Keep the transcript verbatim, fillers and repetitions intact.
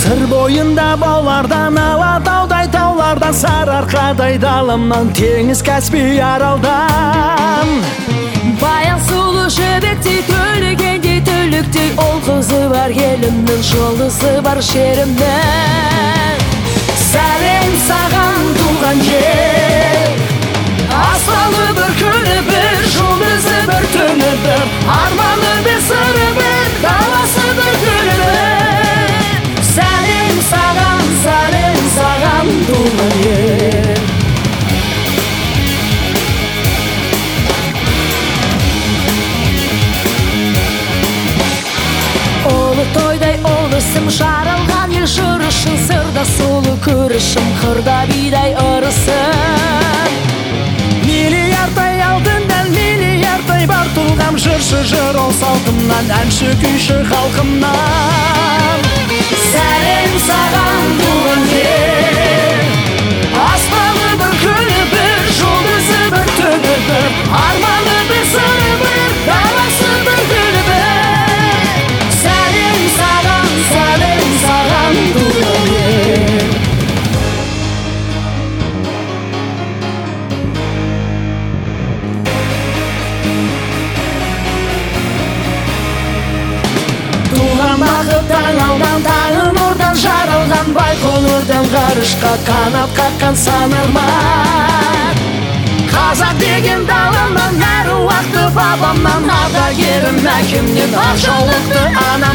Сыр бойында баулардан, Алатаудай таулардан, Сарыарқадай даламнан, Теңіз Каспий аралдан. Баян сұлу жібектей, төлегендей түліктей, ол қызы бар елімнің, жұлдызы бар шерімнің. Сәлем саған туған жер, аспаны бір күні бір, жұлдызы бір түні бір, арманы бір сыры бір, даласы бір күні бір. Сәлем саған, сәлем саған туған жер. Олы тойдай олысым, жаралған ел жырышын, сырда сұлу күрішім, қырда бидай ырысым. Миллиардтай алтындан, миллиардтай бар тұлғам, жыршы жыр ол салтымнан, әнші күйші халқымнан. Сәлем саған туған жер, аспаны бір күні бір, жұлдызы бір түні бір, арманы бір сыры бір, даласы бір күні бір. Сәлем саған, сәлем саған туған жер. Туған бақыттан алдан, таңын ордан жаралған, байқоңырдан ғарышқа қанат қаққан санарман. Қазақ деген даламнан, әруақты бабамнан, ардагерім әкемнен, ақ жаулықты ана